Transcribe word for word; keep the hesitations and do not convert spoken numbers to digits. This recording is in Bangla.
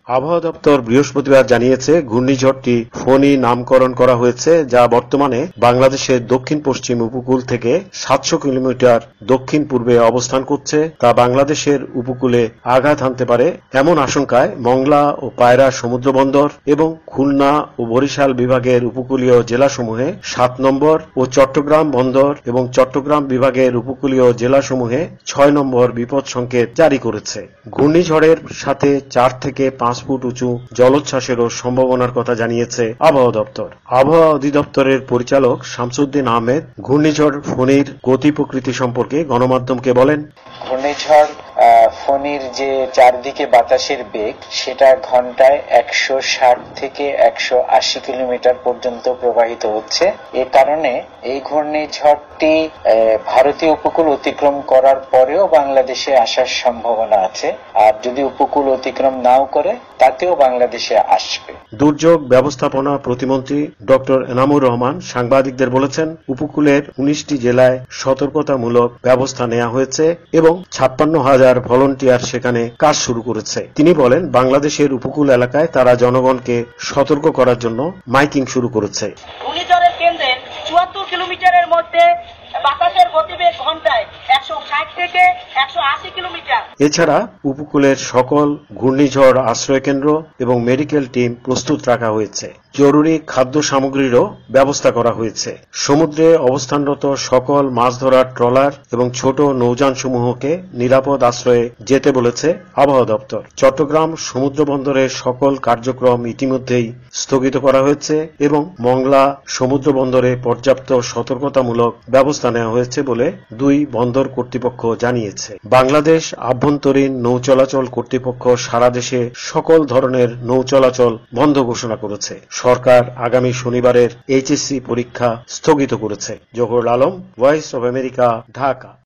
আবহাওয়া দপ্তর বৃহস্পতিবার জানিয়েছে ঘূর্ণিঝড়টি ফণী নামকরণ করা হয়েছে, যা বর্তমানে বাংলাদেশের দক্ষিণ পশ্চিম উপকূল থেকে সাতশো কিলোমিটার দক্ষিণ পূর্বে অবস্থান করছে। তা বাংলাদেশের উপকূলে আঘাত হানতে পারে এমন আশঙ্কায় মংলা ও পায়রা সমুদ্র বন্দর এবং খুলনা ও বরিশাল বিভাগের উপকূলীয় জেলাসমূহে সাত নম্বর ও চট্টগ্রাম বন্দর এবং চট্টগ্রাম বিভাগের উপকূলীয় জেলাসমূহে ছয় নম্বর বিপদ সংকেত জারি করেছে। ঘূর্ণিঝড়ের সাথে চার থেকে পাঁচ ফুট উঁচু জলোচ্ছ্বাসেরও সম্ভাবনার কথা জানিয়েছে আবহাওয়া দপ্তর। আবহাওয়া অধিদপ্তরের পরিচালক শামসুদ্দিন আহমেদ ঘূর্ণিঝড় ফণীর গতি প্রকৃতি সম্পর্কে গণমাধ্যমকে বলেন, ঘূর্ণিঝড় ফণীর যে চারদিকে বাতাসের বেগ সেটা ঘন্টায় একশো ষাট থেকে একশো আশি কিলোমিটার পর্যন্ত প্রবাহিত হচ্ছে। এ কারণে এই ঘূর্ণিঝড়টি ভারতীয় উপকূল অতিক্রম করার পরেও বাংলাদেশে আসার সম্ভাবনা আছে, আর যদি উপকূল অতিক্রম নাও করে তাতেও বাংলাদেশে আসবে। দুর্যোগ ব্যবস্থাপনা প্রতিমন্ত্রী ডক্টর এনামুর রহমান সাংবাদিকদের বলেছেন, উপকূলের উনিশটি জেলায় সতর্কতামূলক ব্যবস্থা নেওয়া হয়েছে এবং ছাপ্পান্ন হাজার ভলান্টিয়ার সেখানে কাজ শুরু করেছে। তিনি বলেন, বাংলাদেশের উপকূল এলাকায় তারা জনগণকে সতর্ক করার জন্য মাইকিং শুরু করেছে। ঘূর্ণিঝড়ের কেন্দ্রে চুয়াত্তর কিলোমিটারের মধ্যে বাতাসের গতিবেগ ঘন্টায় একশো ষাট থেকে একশো আশি কিলোমিটার। এছাড়া উপকূলের সকল ঘূর্ণিঝড় আশ্রয় কেন্দ্র এবং মেডিকেল টিম প্রস্তুত রাখা হয়েছে। জরুরি খাদ্য সামগ্রীরও ব্যবস্থা করা হয়েছে। সমুদ্রে অবস্থানরত সকল মাছ ধরার ট্রলার এবং ছোট নৌযান সমূহকে নিরাপদ আশ্রয়ে যেতে বলেছে আবহাওয়া দপ্তর। চট্টগ্রাম সমুদ্র বন্দরের সকল কার্যক্রম ইতিমধ্যেই স্থগিত করা হয়েছে এবং মংলা সমুদ্র বন্দরে পর্যাপ্ত সতর্কতামূলক ব্যবস্থা নেওয়া হয়েছে বলে দুই বন্দর কর্তৃপক্ষ জানিয়েছে। বাংলাদেশ আভ্যন্তরীণ নৌ চলাচল কর্তৃপক্ষ সারা দেশে সকল ধরনের নৌ চলাচল বন্ধ ঘোষণা করেছে। সরকার আগামী শনিবারের এইচএসসি পরীক্ষা স্থগিত করেছে। Zahurul Alam, voice of America, Dhaka.